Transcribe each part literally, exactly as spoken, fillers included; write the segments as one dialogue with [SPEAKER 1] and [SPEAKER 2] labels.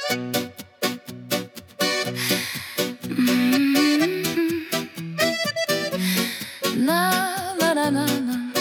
[SPEAKER 1] На-на-на-на-на.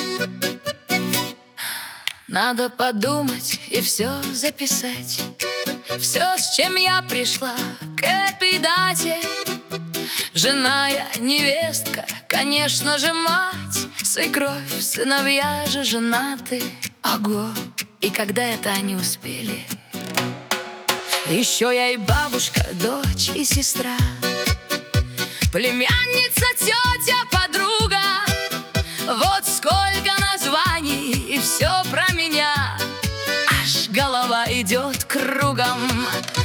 [SPEAKER 1] Надо подумать и все записать. Все, с чем я пришла к этой дате. Жена я, невестка, конечно же мать. Свекровь, сыновья же женаты. Ого, и когда это они успели? Еще я и бабушка, дочь и сестра, племянница, тетя, подруга. Вот сколько названий, и все про меня. Аж голова идет кругом.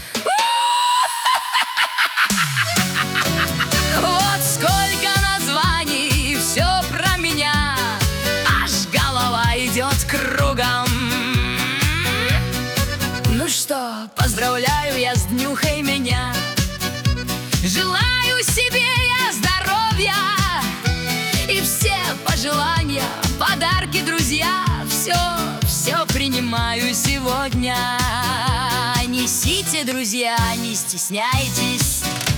[SPEAKER 1] Вот сколько названий, и все про меня. Аж голова идет кругом. Ну что, поздравляю я с днюхой меня. Желаю себе я здоровья и все пожелания, подарки, друзья. Все, все принимаю сегодня. Несите, друзья, не стесняйтесь.